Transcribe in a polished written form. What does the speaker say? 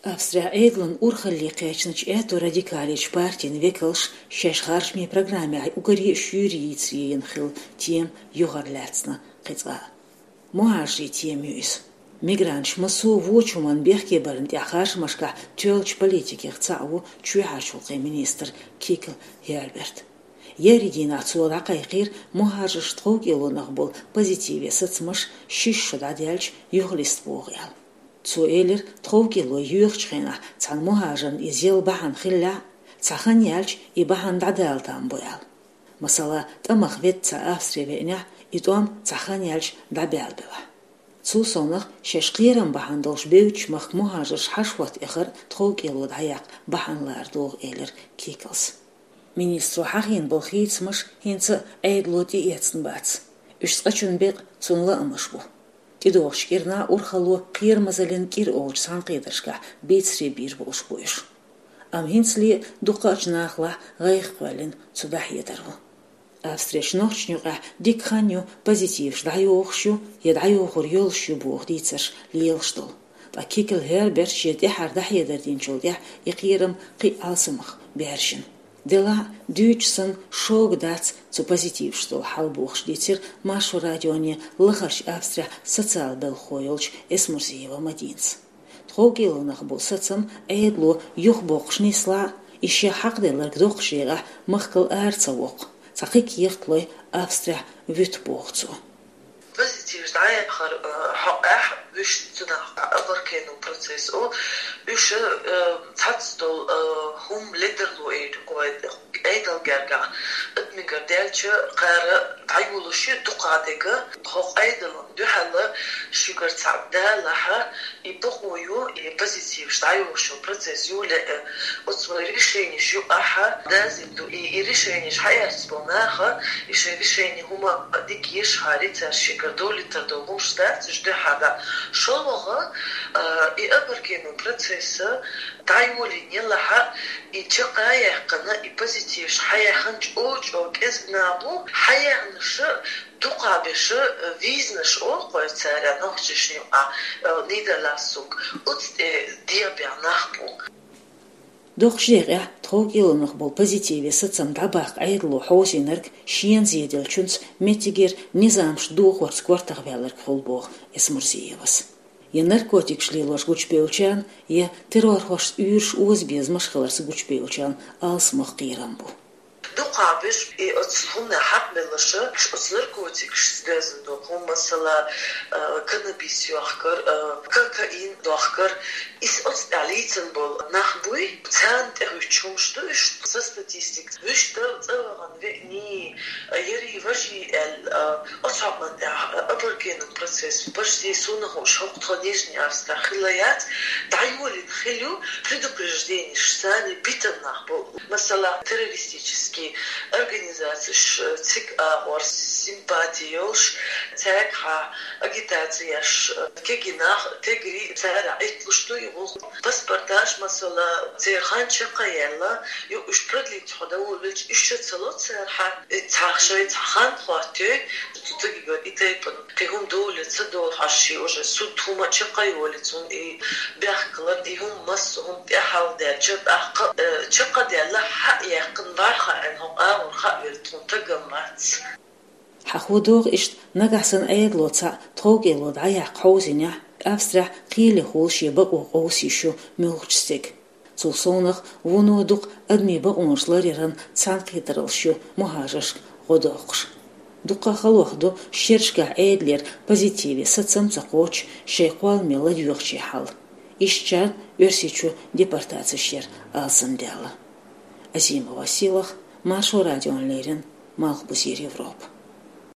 Австрия Эйдлан урхалли кэчнач эту радикалич партин векалш шешхаршми программе угари шюриициен хил тем югарлацна кыцга. Муажи тем юис. Мигранш масу вочуман бехке барн тяхаш машка тёлч политики хцаву чуяшулкы министр Кикл Херберт. Яридин ацула кайқир мухажиш тхогелонах бол позитиве сацмаш шишшуда дялч юглист богял. Цуэлер тхогело юрчхена цан мухажан изел бахан хилля цахан ялч и бахан дадалтан боял. Масала тамах ветца Австриявеня и том цахан ялч дабялбева. Цусонах шешқиран бахан долш беуч мах мухажиш хашват ихар тхогело даяк бахан лардуг элер Киклс. Министру хахин был хитсмаш хинца эйдлоти яцнбац. Ишскачун бек цунла амашбу. Тидош кирна урхалу кир мазалин кир олч санқидашка бейцре бир болш бойш. Ам хинцли дукач нахла гайхвалин цудахьедару. Австрияш ночнюга дикханю позитив ждайохшу едайохур ёлшу бух дицаш лиелштол. Та Кикл Херберт шеде хардахьедардин чолдя иқирам қи алсымах бершин. Дела дючсан шог дац цу позитив что халбух шлицер машу радионе лахарш Австрия социал бел хойлч эсмурзиева мадинц. Тхогелонах был соцам эйдло юхбокшнисла ище хақделар гдохшига махкал арцавок. Цақик ехтлой Австрия вютбохцу. Позитив знає хақ вишцена аваркену процесу виш цацтол хум лидерло эйдал герга этмигер делче қара тайвулуши дуқадега хақ эйдал духала шугар цабда лаха и бухую и позитив знаю что процесс юле отсвой решение что аха дазиду и решение шаяцбонаха и решение хума дикиш харится шикардоли тадогум штат жде хада шолога и абаркену процесса тайвулине лаха и чакаяхкана и позитив шаяханч очок эзгнабу хаянш дуqabиш визнеш окой царя нохчишни нидерласук утте диабянахбу Дохшега тхогелонох бол позитиве соцам дабах айдло хосинерк шиен зеделчунц метигер низамш духор сквартагвелер холбох эсмурзиевас. Я наркотик шлилош гучпеучан, я террор хош юрш узбез халарс гучпеучан алсмах кирамбу. Дуqabиш и отсхуна хакмелышы наркотик штезен дохум масала каннабис юахкар кокаин дохкар is ons aliten bol nachbui цент erüchumstu ist statistik wüstel zeran ni yeri vaji el osman abergen процесс почти сунаху шоктонежни австахилаят дайволин хилю предупреждение что они битен нахбол масала террористические организации цик ор симпатиёш цекха агитацияш кегинах тегри цара итлушту паспортаж масала церхан чакаялла ю ушпродлить ходавулч ишчацалот церха цахшой цахан хватю тутыгигор итайпан тегум доулец дол хаши уже суд хума чакайолицун и бяхклар дихум масхум бяхалдер чакадяла ха якын барха энху агур ха вертун тагамац хахудуг ишт нагасан айдлоца тхогелод аяк хозиня Австрия қиле холши бақу қосишу мөлчстек. Цусонах вунудук адми бақунышлариран цанқидырылшу мухажаш годоқш. Дуқа халуахду шершка эйдлер позитиве сацамца қоч шейқуал мела дюрчи хал. Ишчар версичу депортация шер алсындяла. Азима Василах, Машу радион Лерин, Малхбузир Европа.